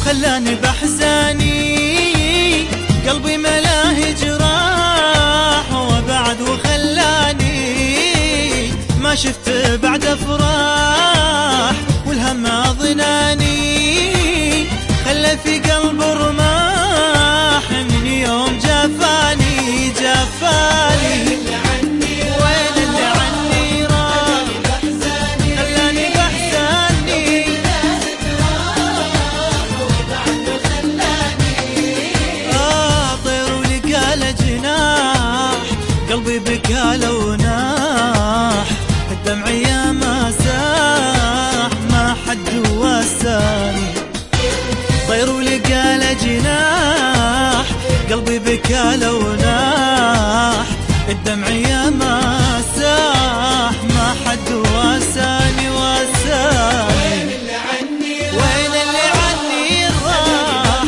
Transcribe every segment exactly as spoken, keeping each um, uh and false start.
خلاني بحزاني قلبي ملاه جراح وبعد وخلاني ما شفت بعد افراح والهم اضناني خلى في قلب رماح من يوم جفاني جفاني قلبي بكى لو ناح الدمع يا ما ساح ما حد واساني طير ولقى له جناح قلبي بكى لو ناح الدمع يا ما ساح ما حد واساني واساني وين اللي عني راح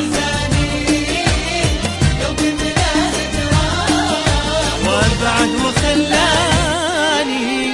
وبعد وخلاني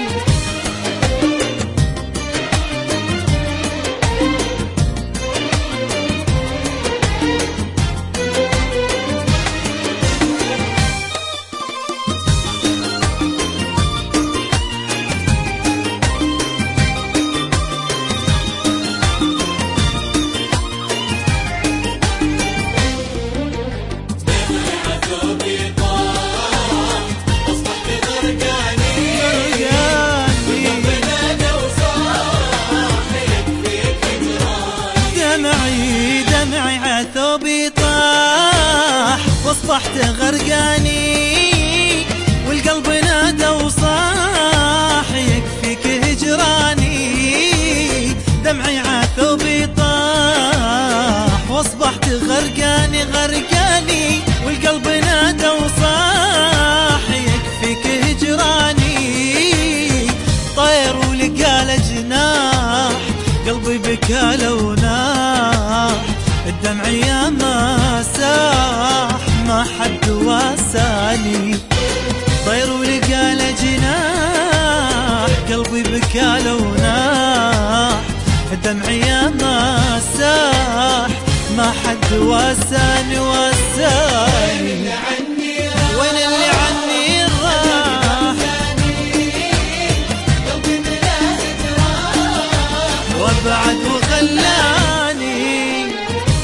دمعي عثوبي طاح واصبحت غرقاني والقلب نادى وصاح يكفيك هجراني دمعي عثوبي طاح واصبحت غرقاني غرقاني والقلب نادى وصاح يكفيك هجراني طير ولقى له جناح قلبي بكى لو ناح الدمع يا ما ساح ما حد واساني طير ولقى له جناح قلبي بكى لو ناح الدمع يا ما ساح ما حد واساني واساني وين اللي عني راح وبعد وخلاني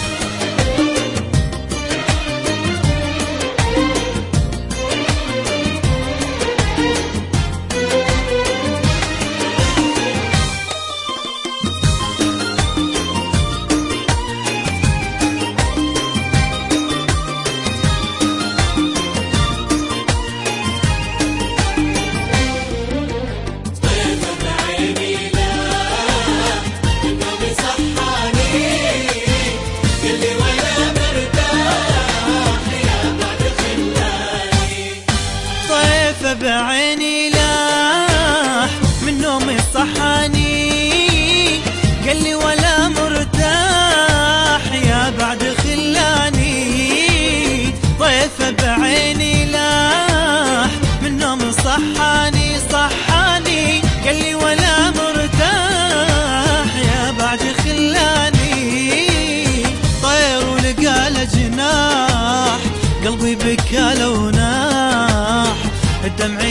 بعيني لاح من نومي صحاني قال لي ولا مرتاح يا بعد خلاني طيف بعيني لاح من نومي صحاني صحاني قال لي ولا مرتاح يا بعد خلاني طير ولقى له جناح قلبي بكى لو ناح الدمع